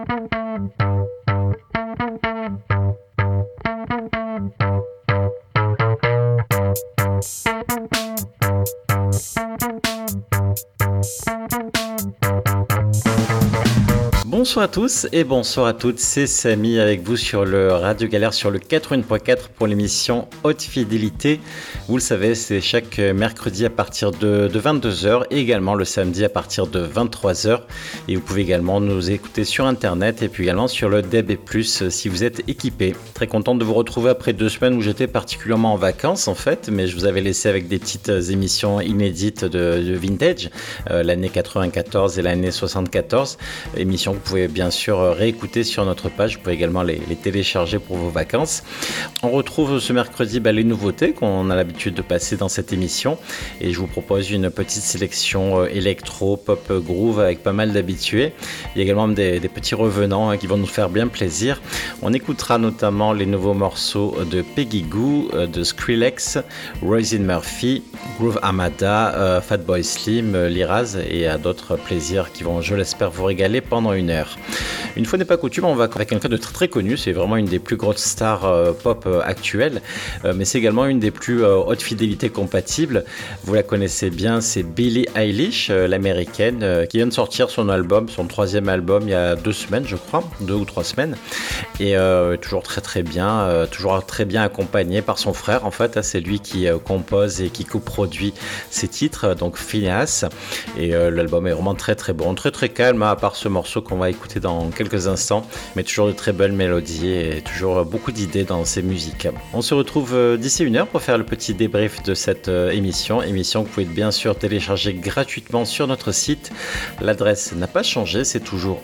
Bonsoir à tous et bonsoir à toutes, c'est Samy avec vous sur le Radio Galère sur le 81.4 pour l'émission Haute Fidélité. Vous le savez, c'est chaque mercredi à partir de 22h et également le samedi à partir de 23h. Et vous pouvez également nous écouter sur internet et puis également sur le DAB+, si vous êtes équipé. Très content de vous retrouver après 2 semaines où j'étais particulièrement en vacances en fait, mais je vous avais laissé avec des petites émissions inédites de vintage, l'année 94 et l'année 74, émissions que vous pouvez bien sûr réécouter sur notre page. Vous pouvez également les télécharger pour vos vacances. On retrouve ce mercredi les nouveautés qu'on a l'habitude de passer dans cette émission et je vous propose une petite sélection électro, pop, groove avec pas mal d'habitués. Il y a également des petits revenants qui vont nous faire bien plaisir. On écoutera notamment les nouveaux morceaux de Peggy Gou, de Skrillex, Roisin Murphy, Groove Armada, Fatboy Slim, Liraz et à d'autres plaisirs qui vont, je l'espère, vous régaler pendant une heure. Une fois n'est pas coutume, on va avec quelqu'un de très connu, c'est vraiment une des plus grosses stars pop actuelles, mais c'est également une des plus haute fidélité compatibles. Vous la connaissez bien, c'est Billie Eilish, l'américaine, qui vient de sortir son album, son 3e album il y a 2 semaines je crois, 2 ou 3 semaines, et toujours très bien accompagnée par son frère en fait, c'est lui qui compose et qui coproduit ses titres, donc Phineas, et l'album est vraiment très bon, très calme, à part ce morceau qu'on va écouter dans quelques instants, mais toujours de très belles mélodies et toujours beaucoup d'idées dans ses musiques. On se retrouve d'ici 1 heure pour faire le petit débrief de cette émission que vous pouvez bien sûr télécharger gratuitement sur notre site. L'adresse n'a pas changé, c'est toujours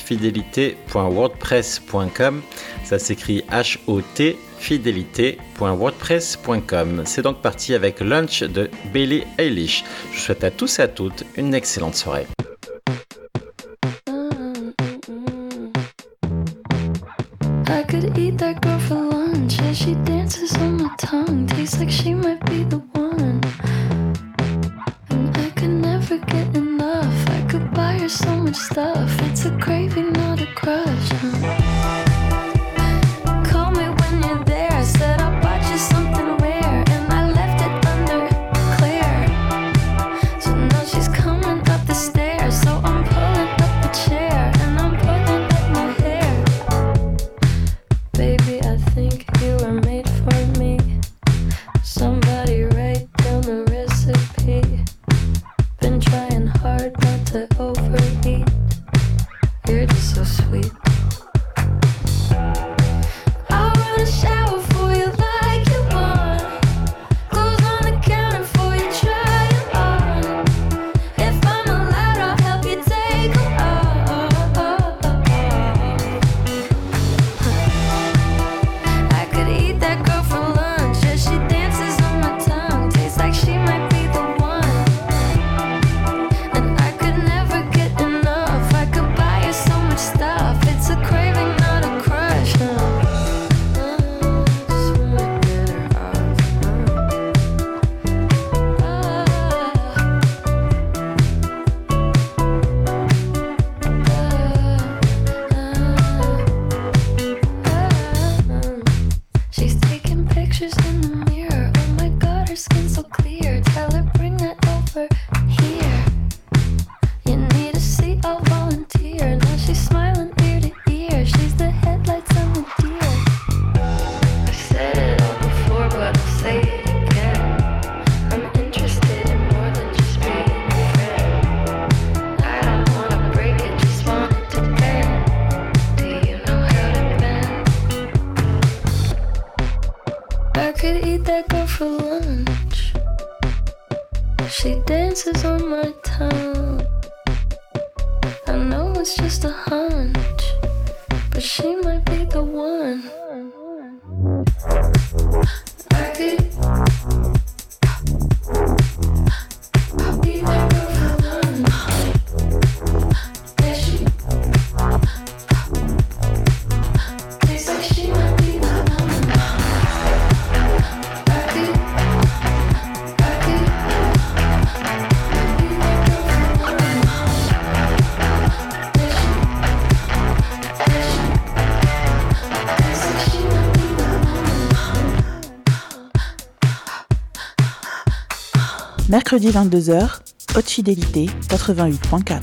hautefidélité.wordpress.com, ça s'écrit HOT fidélité.wordpress.com. C'est donc parti avec Lunch de Billie Eilish. Je vous souhaite à tous et à toutes une excellente soirée. I could eat that girl for lunch. Yeah, she dances on my tongue. Tastes like she might be the one. And I could never get enough. I could buy her so much stuff. It's a craving, not a crush. Call me when you're there. I said I bought you something rare, and I left it under clear. So now she's coming up the stairs. So I'm pulling up a chair, and I'm pulling up my hair. Baby, I think you were made for me. Somebody write down the recipe. Been trying hard not to overeat. You're just so sweet. I wanna shower for you like you want. Clothes on the counter for you, try it on. If I'm allowed, I'll help you take them off. I could eat that girl for lunch. Yeah, she dances on my tongue. Tastes like she might be the one. And I could never get enough. I could buy her so much stuff. It's a craving, not a crush. Just wanna get her off. She's taking pictures in the mirror. Oh my god, her skin's so clear. Tell her bring that over here. You need a seat, I'll volunteer. Now she's smiling ear to ear. She's the headlights on the deer. I've said it all before, but I'll say it again. I'm interested in more than just being a friend. I don't wanna break it, just want it to bend. Do you know how to bend? I could eat that girl for lunch. She dances on my tongue. I know it's just a hunch, but she might be the one. I could eat that girl for lunch. Yeah, she tastes like she might be the one. I could eat that girl for lunch. Yeah, she Mercredi 22h, Haute Fidélité 88.4.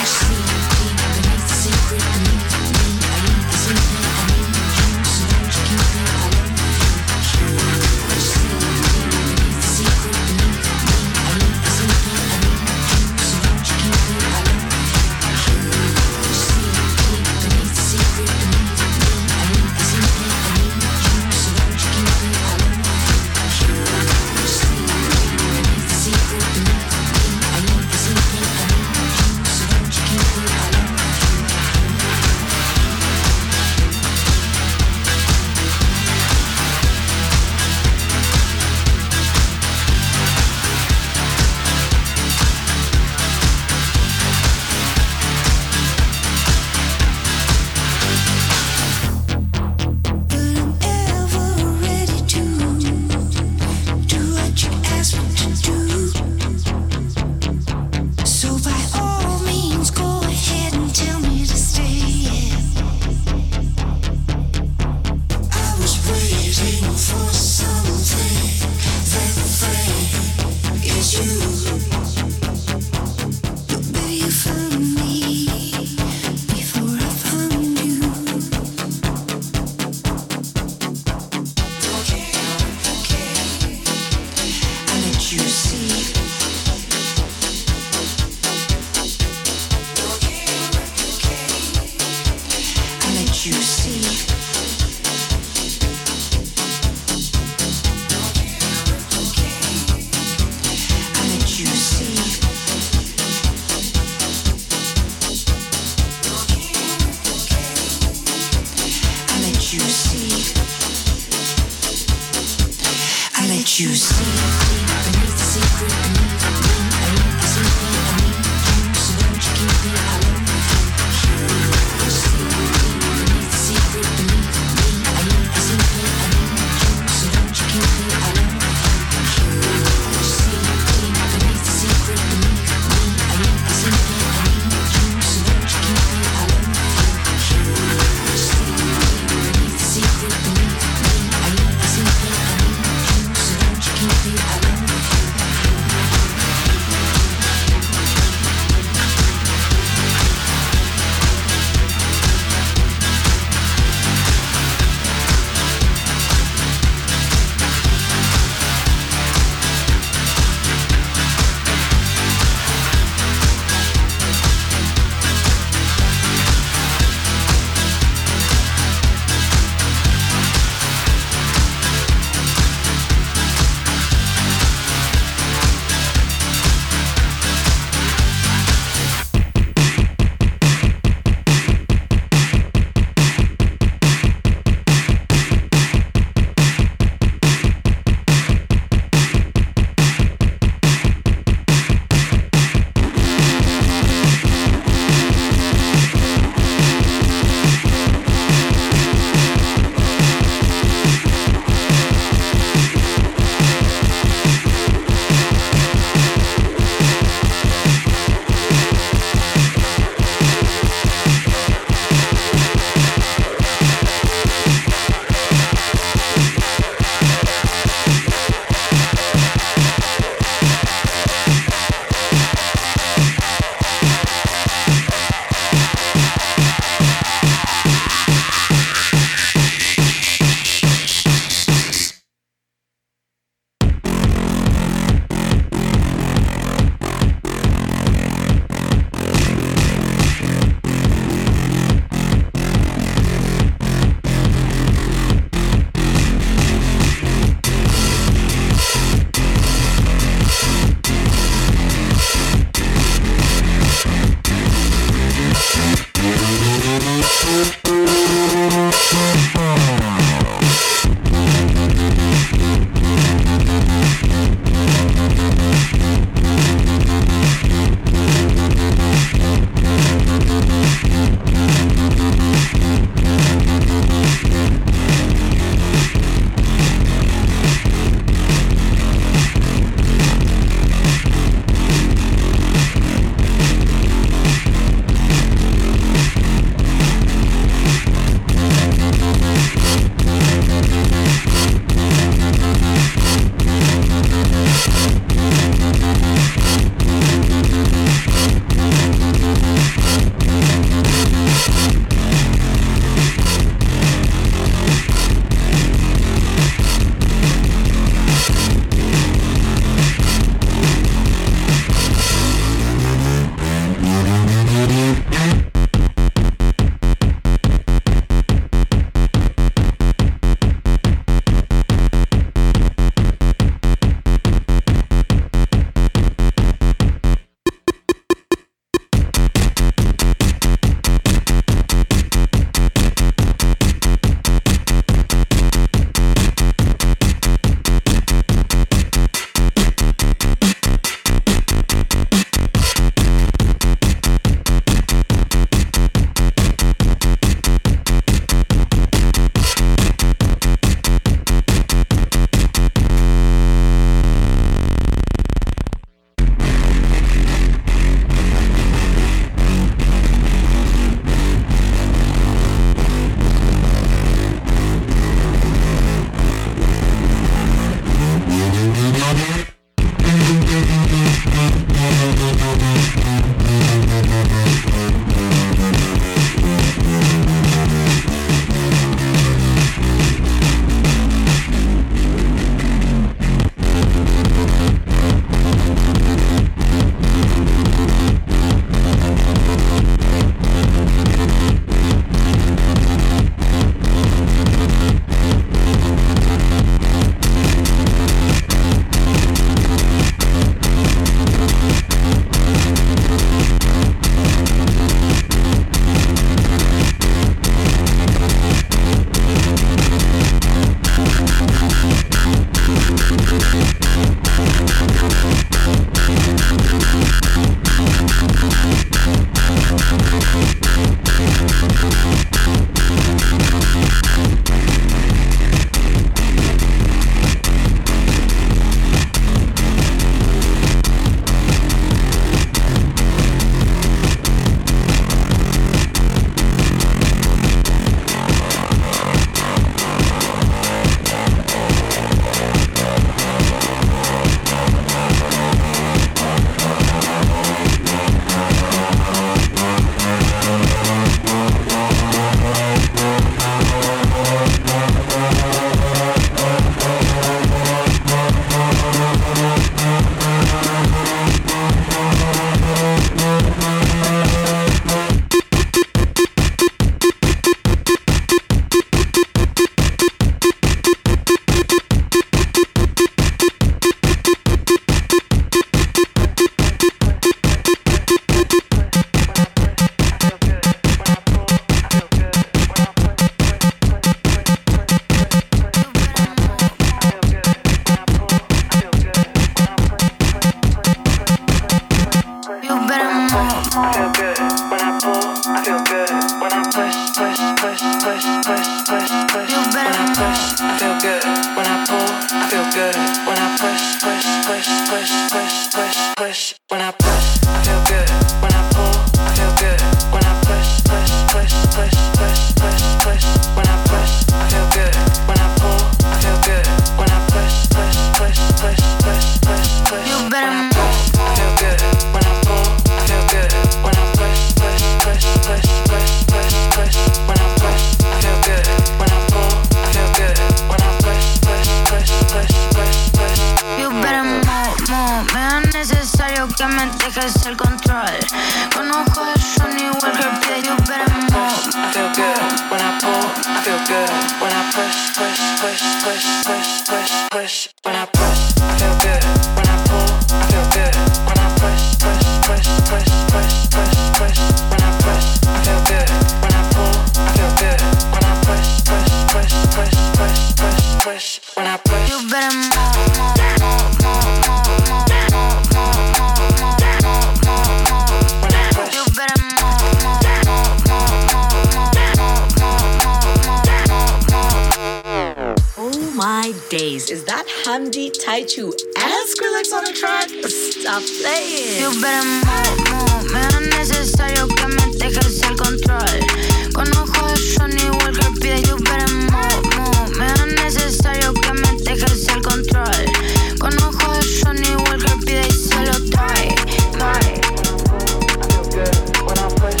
Hamdi Taichu and Skrillex on the track? Stop playing. You better move. Me es necesario que me dejes el control. Con ojos de Johnny Walker pide. You better move. Me es necesario que me dejes el control. Con ojos de Johnny Walker pide y se lo doy. I feel good when I push.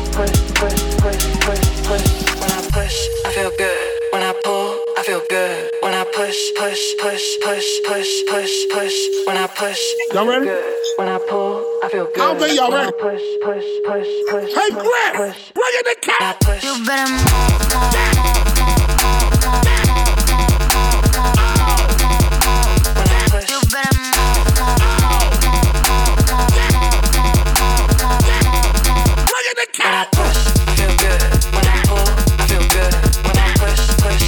When I push, I feel good. When I pull, I feel good. When I push. When I push, y'all ready? Good. When I pull, I feel good. I don't think y'all ready. Push. Hey, Chris, bring in the cat. You better move. You better bring in the cat. When I push, I feel good. When I pull, I feel good. When I push.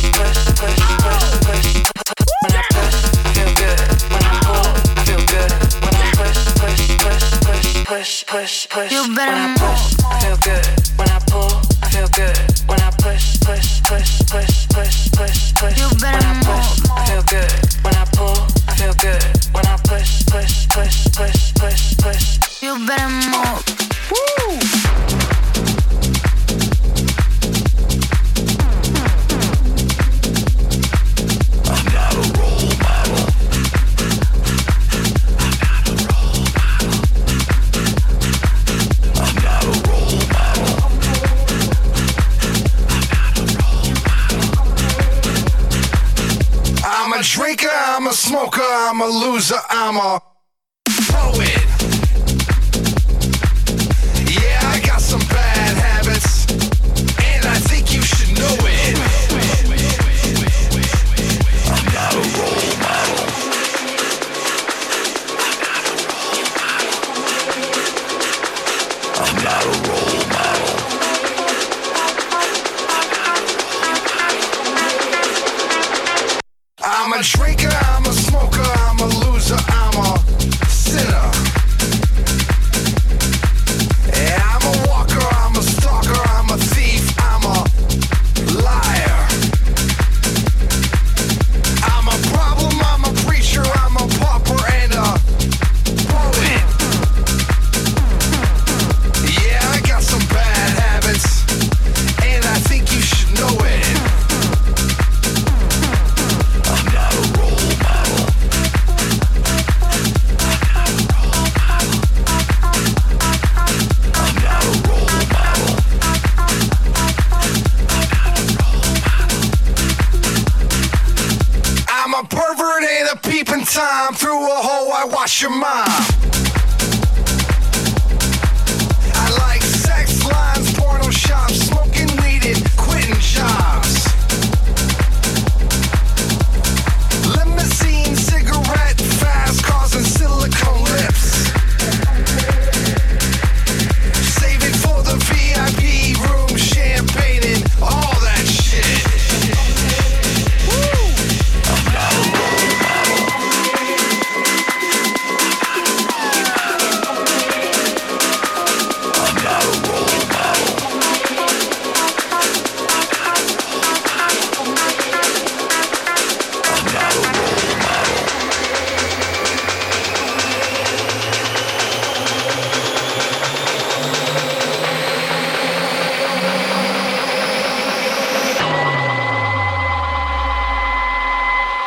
When I push, I feel good. When I pull, I feel good. When I push. You better when I push, I feel good. When I pull, I feel good. When I push. You better when I push, I feel good. When I pull, I feel good. When I push. You better move. Woo! I'm a drinker, I'm a smoker, I'm a loser, I'm a poet. Yeah, I got some bad habits, and I think you should know it. I'm not a role model. I'm not a role model. I'm a drinker, I'm a smoker, I'm a loser, I'm a sinner. Yeah, I'm a walker, I'm a stalker, I'm a thief, I'm a liar. I'm a problem, I'm a preacher, I'm a pauper and a poet. Yeah, I got some bad habits, and I think you should know it. Time through a hole, I wash your mom. I like sex lines, porno shops, smoking weed and quitting jobs. Limousine, cigarette, fast cars and silicone lips. Save it for the VIP room, champagne and all that shit. I'm not a role model.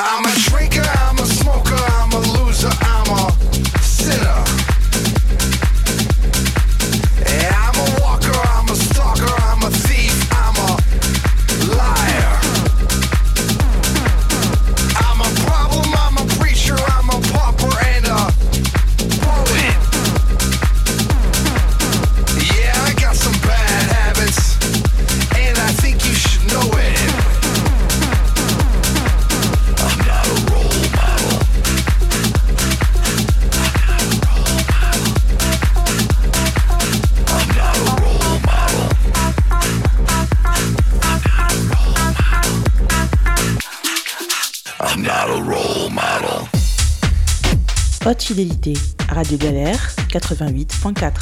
I'm a drinker, I'm a smoker, I'm a loser, I'm a sinner. Yeah, I'm a walker, I'm a stalker, I'm a thief, I'm a liar. I'm a problem, I'm a preacher, I'm a pauper and a poet. Yeah, I got some bad habits, and I think you should know it. I'm not a role model. I'm not a role model. I'm not a role model. Haute fidélité, Radio Galère 88.4.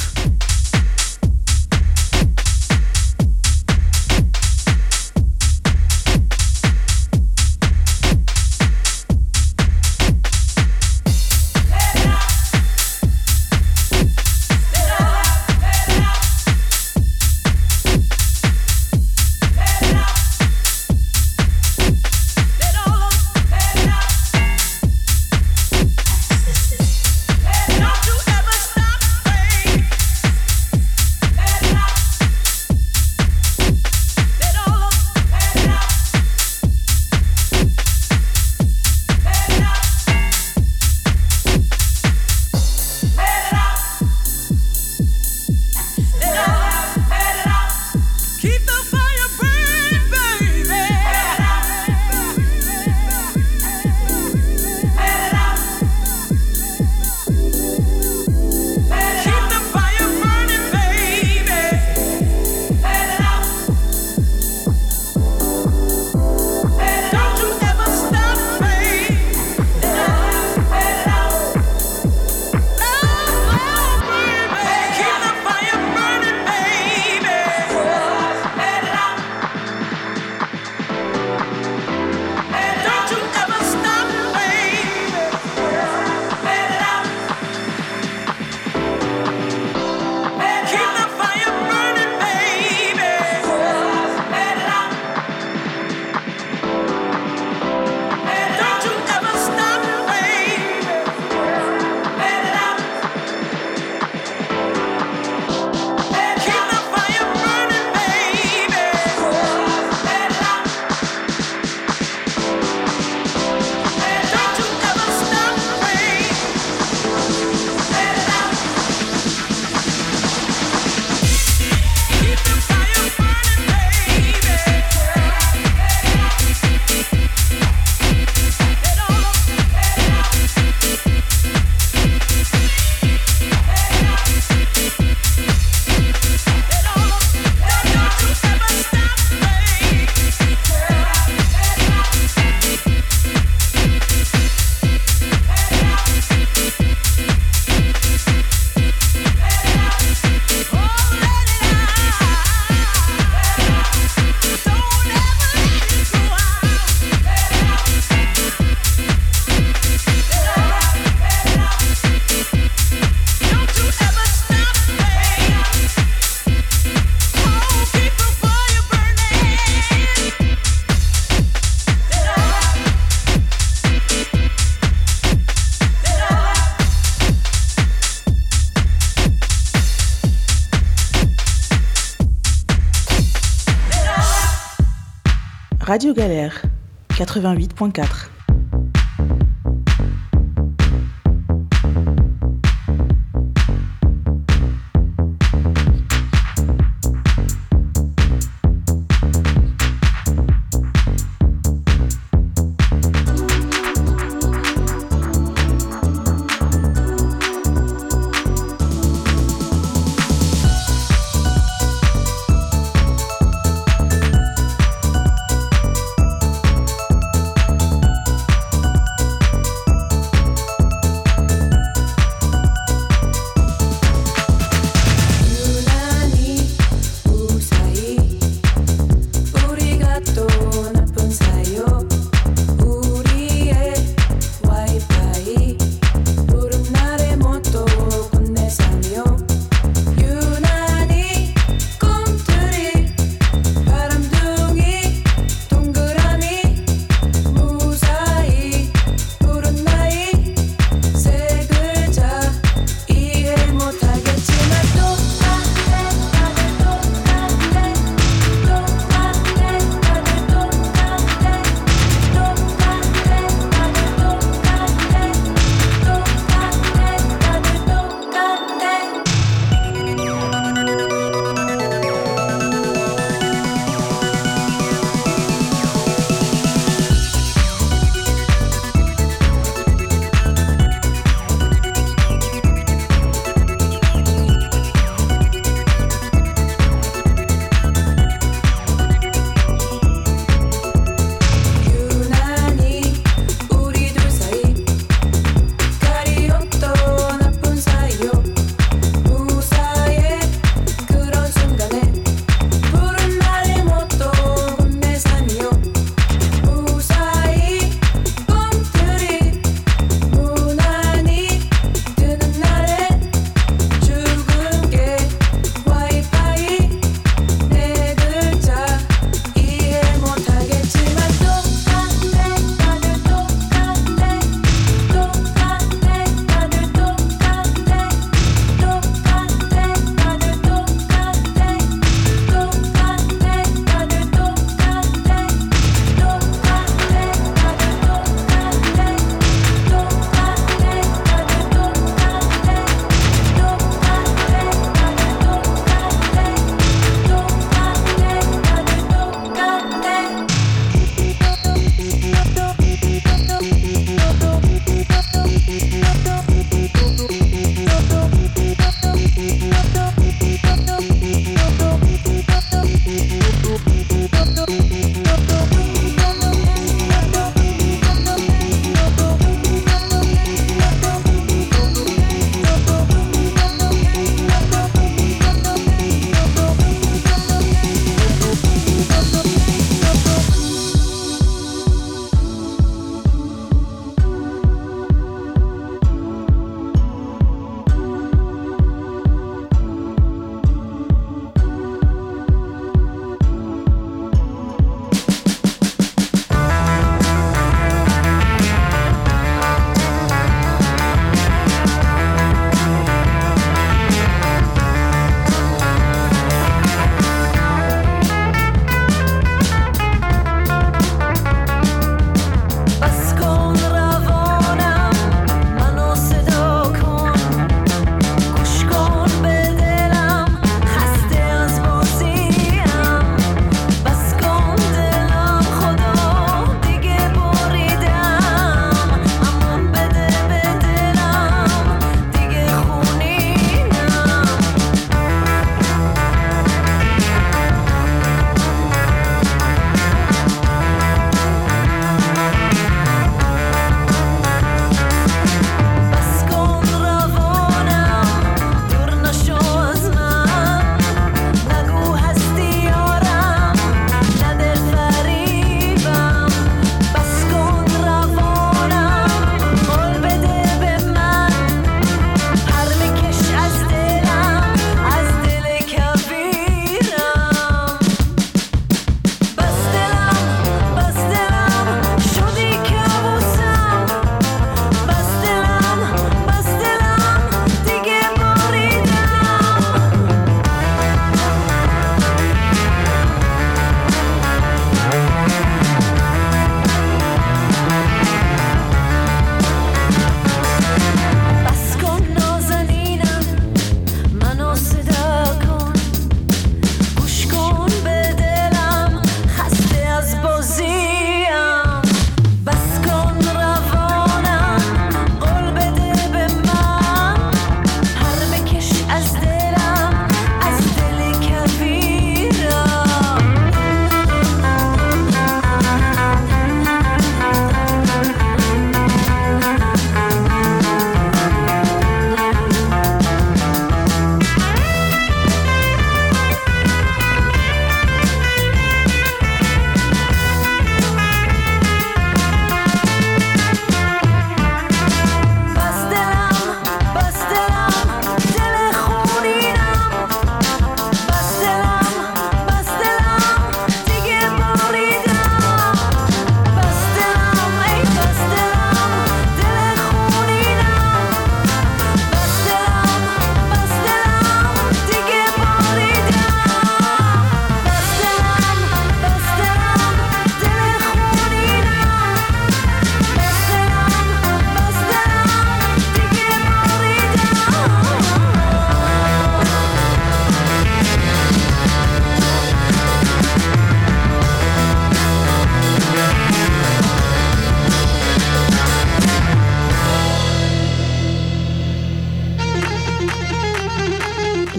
Radio Galère 88.4.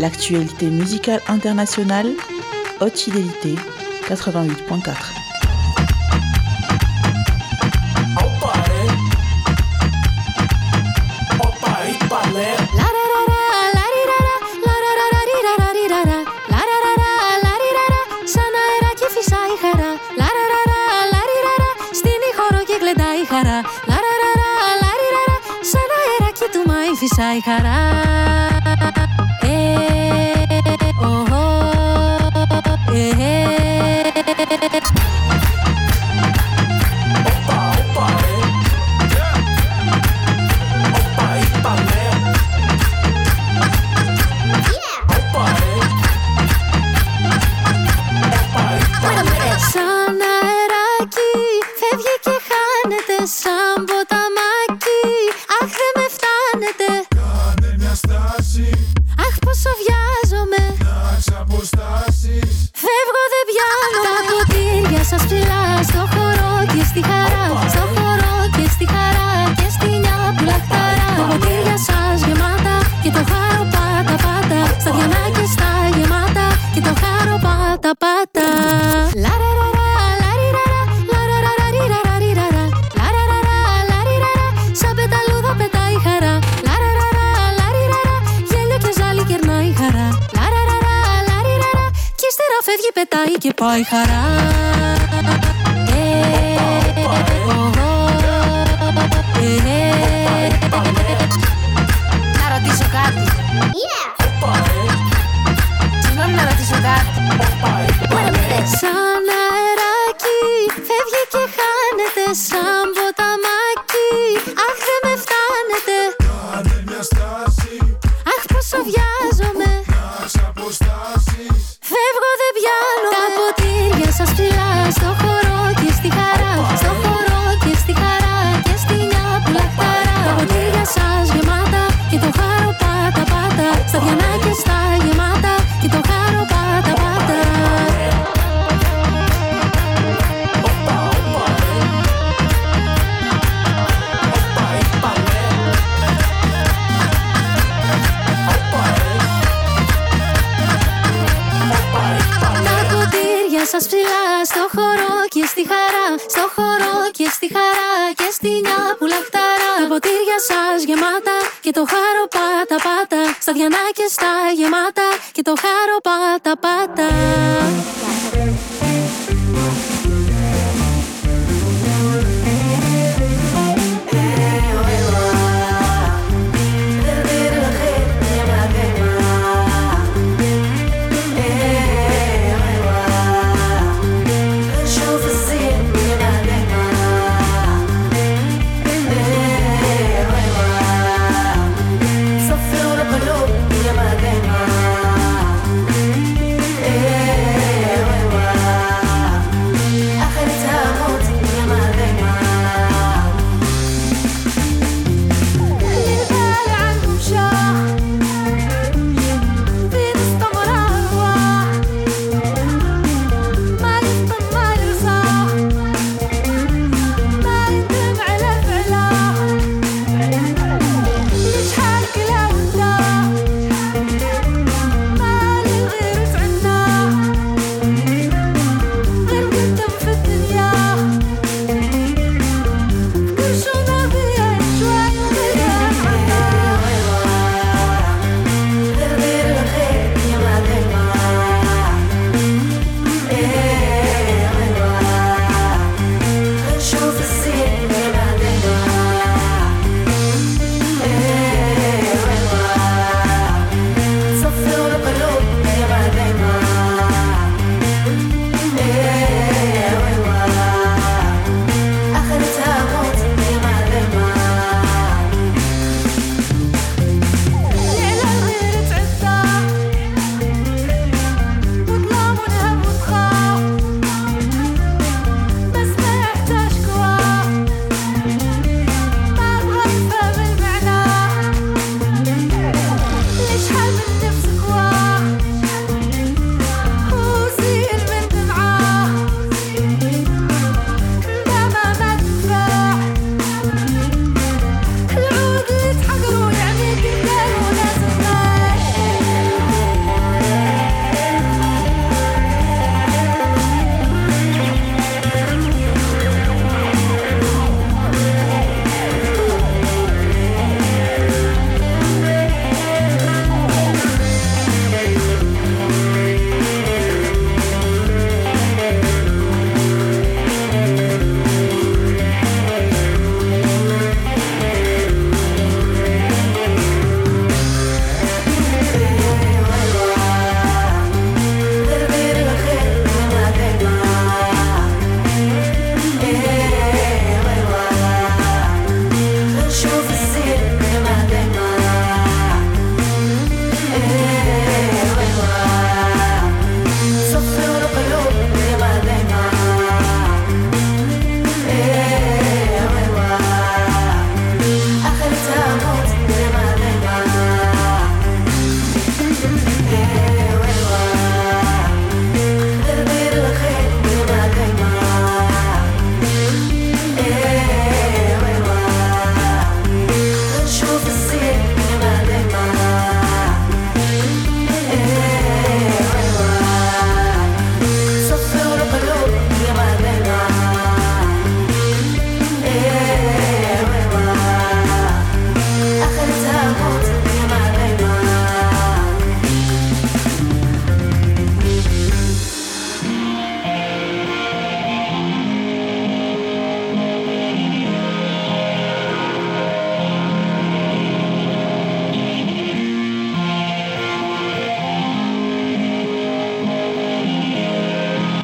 L'actualité musicale internationale, Haute Fidélité 88.4. Φυσάει χαρά. Σαν αεράκι φεύγει και χάνεται σαν ποταμάκι. Αχ, δεν με φτάνετε. Κάνε μια στάση. Αχ, πόσο βιάζομαι. Να ξαποστάσεις. Φεύγω, δεν πιάνω. Τα ποτήρια σας ψηλά στο χορό και στη χαρά. Στο χορό και στη χαρά και στη νιάπου λαχταρά. Τα ποτήρια σας γεμάτα και το χάρο πάτα πάτα. Στα διανά και στα γεμάτα και το χάρο πάτα πάτα. Λαραραρα, λαριραρα, λαραραριραραριραρα. Λαραραρα, λαριραρα, σαν πεταλούδα πετάει χαρά. Λαραραρα, λαριραρα, γέλιο και ζάλι κερνάει χαρά. Λαραραρα, λαριραρα, κι ύστερα φεύγει, πετάει και πάει χαρά. Να ρωτήσω κάτι. Συγγνώμη, να ρωτήσω κάτι. Σαν αεράκι φεύγει και χάνεται σαν ποταμάκι. Αχ, δεν με φτάνετε. Κάνε μια στάση. Αχ, πόσο βιάζομαι. Να ξαποστάσεις. Φεύγω, δεν πιάνω. Τα ποτήρια σας ψηλά στο χορό και στη χαρά. Στο χορό και στη χαρά και στη νιάπου λαχταρά. Τα ποτήρια σας γεμάτα και το χάρο πάτα πάτα. Στα διανά και στα γεμάτα και το χάρο πάτα πάτα. Τα ποτήρια σας ψηλά στο χορό και στη χαρά. Στο χορό και στη χαρά και στη νιάπου λαχταρά. Τα ποτήρια σας γεμάτα και το χάρο πάτα πάτα. Στα διανά και στα γεμάτα και το χάρο πάτα πάτα. Sofreu na paloma, minha madrinha.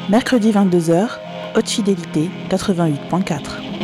Mercredi 22h, Haute Fidélité 88.4.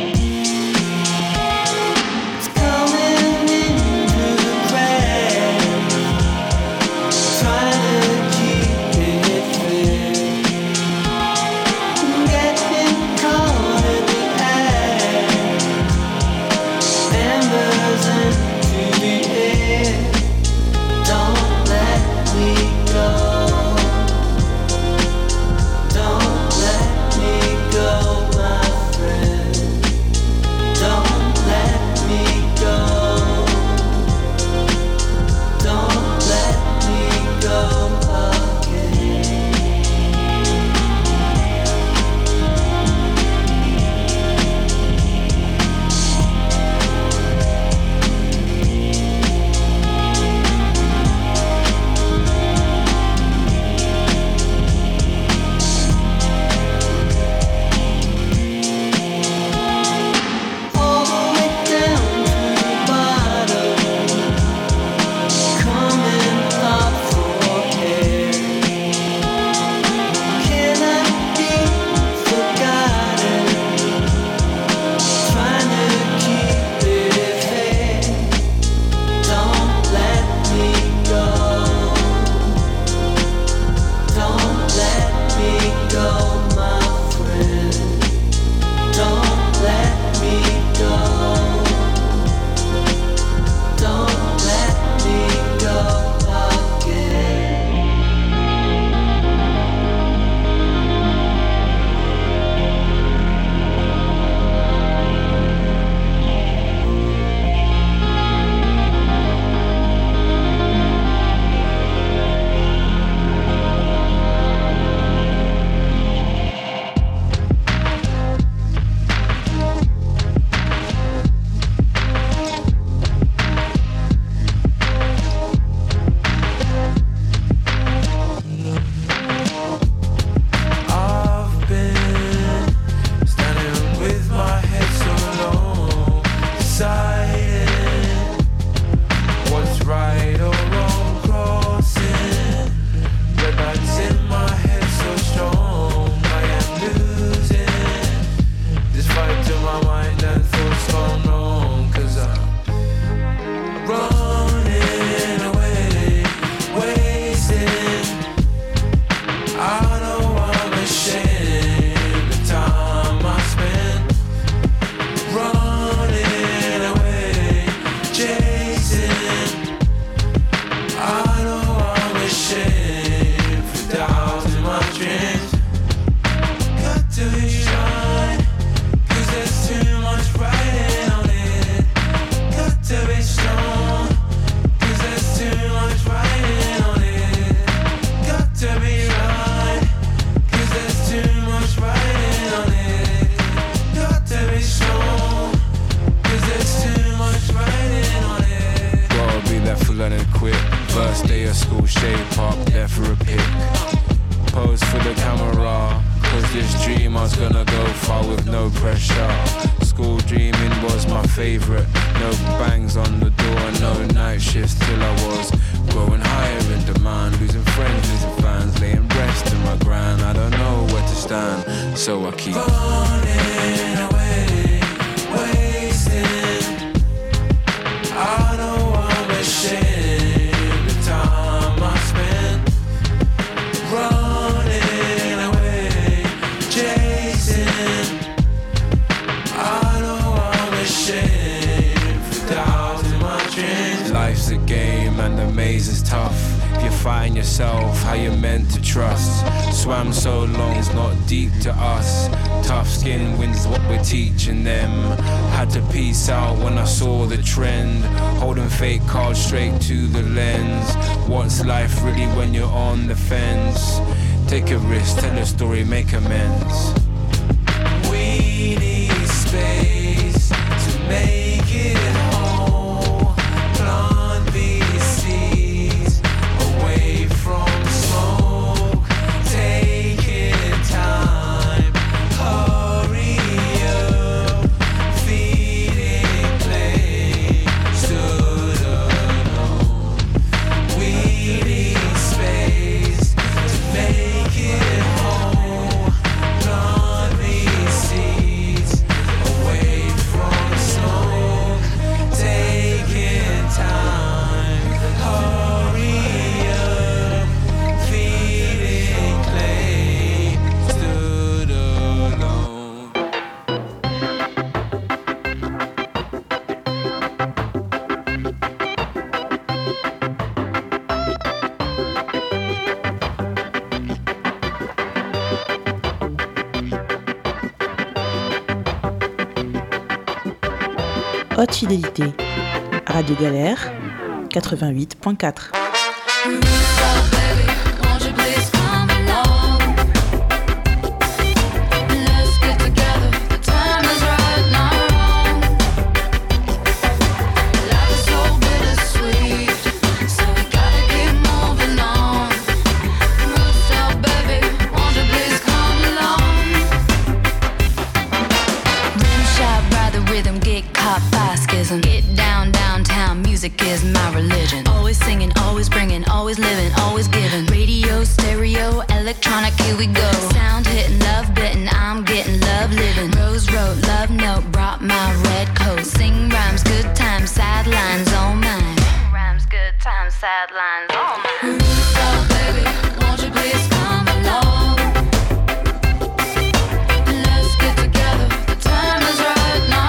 Teaching them had to peace out when I saw the trend, holding fake cards straight to the lens. What's life really when you're on the fence? Take a risk, tell a story, make amends. We need space to make it whole. Plant these seeds away from smoke. Take it time, hurry. We need space to make it whole. Haute fidélité. Radio Galère 88.4. Get down, downtown, music is my religion. Always singing, always bringing, always living, always giving. Radio, stereo, electronic, here we go. Sound hitting, love bitten, I'm getting love living. Rose wrote, love note, brought my red coat. Sing rhymes, good times, sad lines, all mine. Rhymes, good times, sad lines, all mine. So baby, won't you please come along? Let's get together, the time is right now.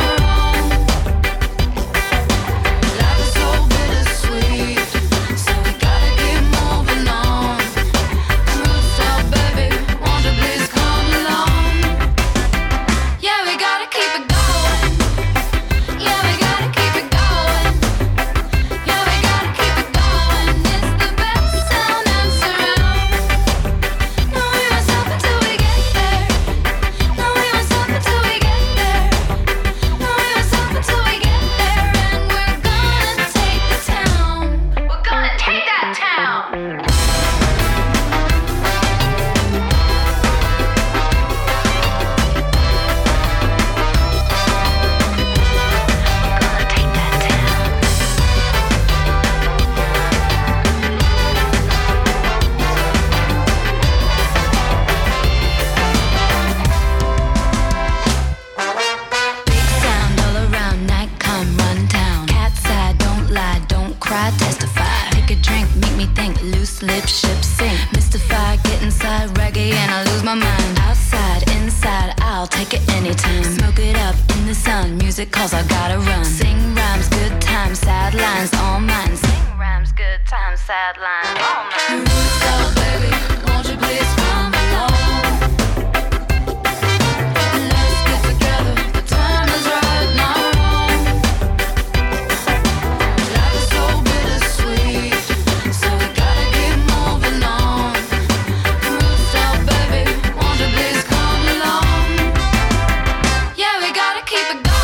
Cause I gotta run. Sing rhymes, good times, sad lines, all mine. Sing rhymes, good times, sad lines, all mine. So baby, won't you please come along? Let's get together, the time is right now. Life is so bittersweet, so we gotta keep moving on. So baby, won't you please come along? Yeah, we gotta keep it going.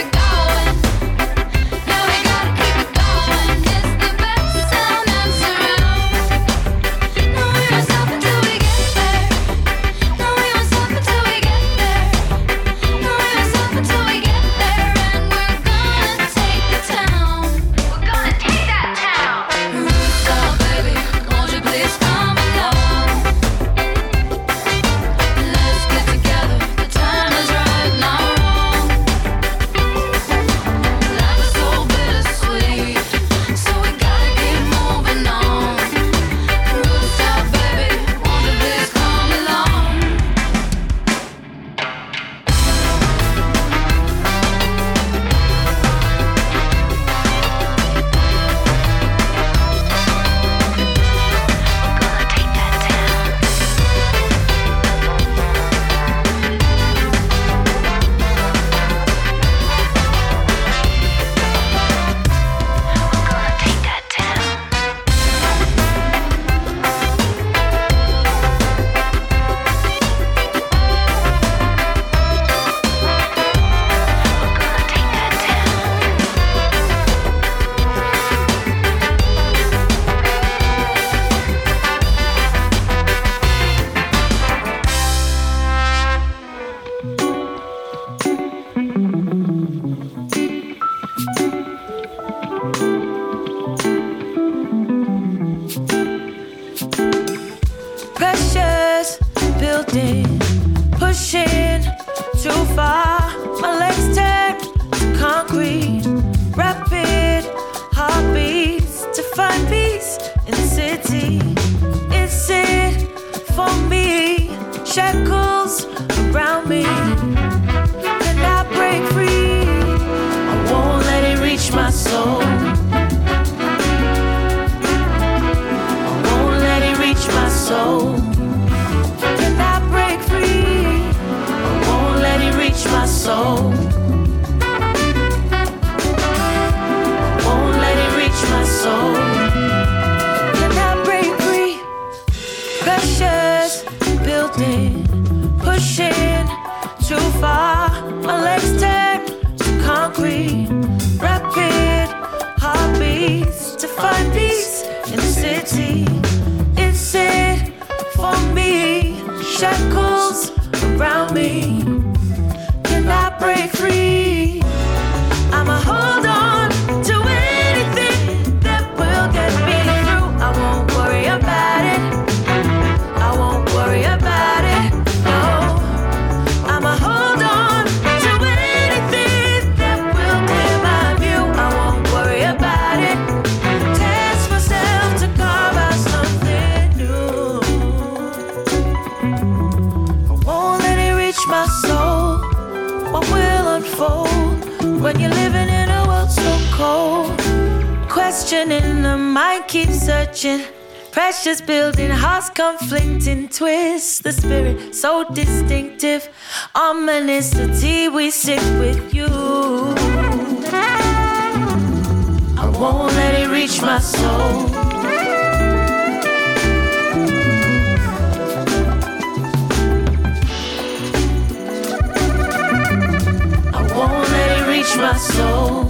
Surround when you're living in a world so cold. Questioning the mind keeps searching. Pressures building, hearts conflicting, twists the spirit so distinctive. Ominousity, we sit with you. I won't let it reach my soul. I won't let it reach my soul.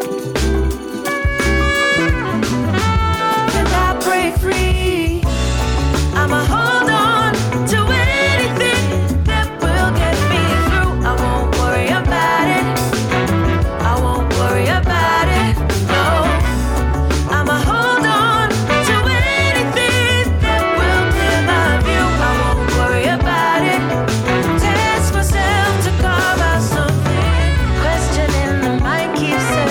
Free. I'ma hold on to anything that will get me through. I won't worry about it. I won't worry about it. No. I'ma hold on to anything that will clear my view. I won't worry about it. Test myself to carve out something. Questioning the mind keeps saying.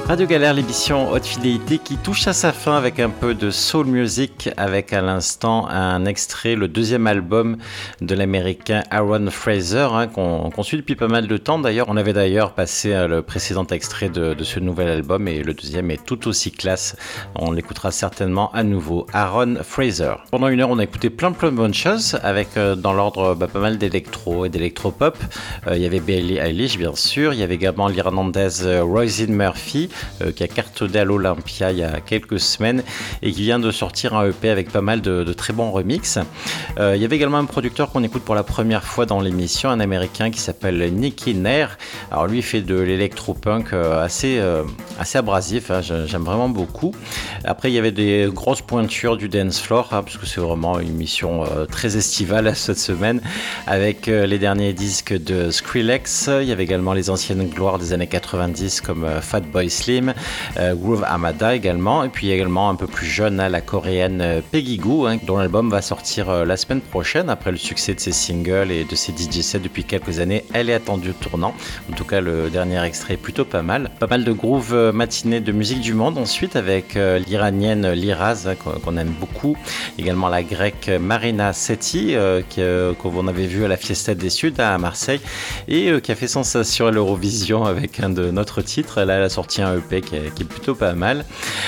Radio Galère, l'émission Haute Fidélité qui touche à sa fin avec un peu de soul music, avec à l'instant un extrait, le deuxième album de l'américain Aaron Fraser, qu'on suit depuis pas mal de temps d'ailleurs. On avait d'ailleurs passé le précédent extrait de ce nouvel album et le deuxième est tout aussi classe. On l'écoutera certainement à nouveau. Aaron Fraser. Pendant une heure, on a écouté plein de bonnes choses avec dans l'ordre pas mal d'électro et d'électropop. Il y avait Billie Eilish bien sûr, il y avait également l'Irlandaise Roisin Murphy qui a cartonné à l'Olympia il y a quelques semaines et qui vient de sortir un EP avec pas mal de très bons remixes. Il y avait également un producteur qu'on écoute pour la première fois dans l'émission, un américain qui s'appelle Nicky Nair. Alors lui il fait de l'électropunk assez abrasif, j'aime vraiment beaucoup. Après il y avait des grosses pointures du dance floor parce que c'est vraiment une émission très estivale cette semaine avec les derniers disques de Skrillex. Il y avait également les anciennes gloires des années 90 comme Fatboy Slim, Groove Armada également, et puis également un peu plus jeune la coréenne Peggy Gou dont l'album va sortir la semaine prochaine après le succès de ses singles et de ses DJ sets depuis quelques années. Elle est attendue au tournant, en tout cas le dernier extrait est plutôt pas mal de groove matinée de musique du monde ensuite avec l'iranienne Liraz qu'on aime beaucoup, également la grecque Marina Setti qu'on avait vu à la Fiesta des Suds à Marseille et qui a fait sensation à l'Eurovision avec un de notre titre. Là elle a sorti un EP qui est plutôt pas mal.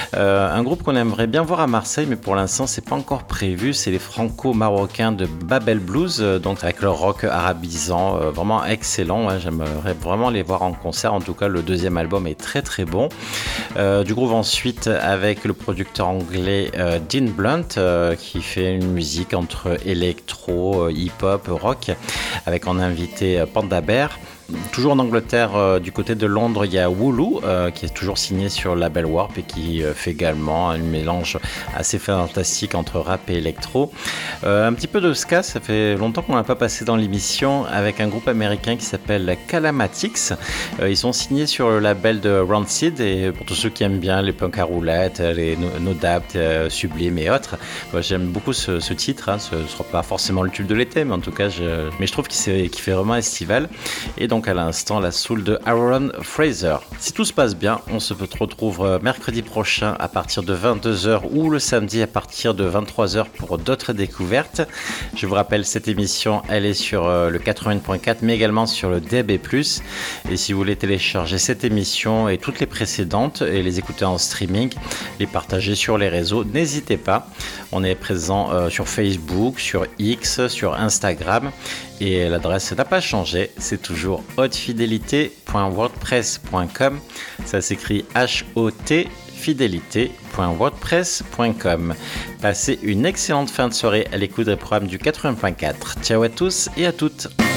Un groupe qu'on aimerait bien voir à Marseille, mais pour l'instant c'est pas encore prévu, c'est les franco-marocains de Babel Blues, donc avec leur rock arabisant, vraiment excellent. J'aimerais vraiment les voir en concert. En tout cas, le deuxième album est très très bon. Du groove ensuite avec le producteur anglais Dean Blunt qui fait une musique entre électro, hip-hop, rock, avec en invité Panda Bear. Toujours en Angleterre, du côté de Londres, il y a Wooloo qui est toujours signé sur le label Warp et qui fait également un mélange assez fantastique entre rap et électro. Un petit peu de ska, ça fait longtemps qu'on n'a pas passé dans l'émission, avec un groupe américain qui s'appelle Calamatics. Ils sont signés sur le label de Rancid et pour tous ceux qui aiment bien les punk à roulettes, les No Doubt, Sublime et autres, j'aime beaucoup ce titre. Ce ne sera pas forcément le tube de l'été, mais en tout cas, je trouve qu'il fait vraiment estival. Et donc à l'instant la soul de Aaron Fraser. Si tout se passe bien, on se retrouve mercredi prochain à partir de 22h ou le samedi à partir de 23h pour d'autres découvertes. Je vous rappelle, cette émission elle est sur le 80.4 mais également sur le DAB+. Et si vous voulez télécharger cette émission et toutes les précédentes et les écouter en streaming, les partager sur les réseaux, n'hésitez pas. On est présent sur Facebook, sur X, sur Instagram et l'adresse n'a pas changé, c'est toujours hautefidélité.wordpress.com. Ça s'écrit HOT fidélité.wordpress.com. Passez une excellente fin de soirée à l'écoute des programmes du 80.4. Ciao à tous et à toutes.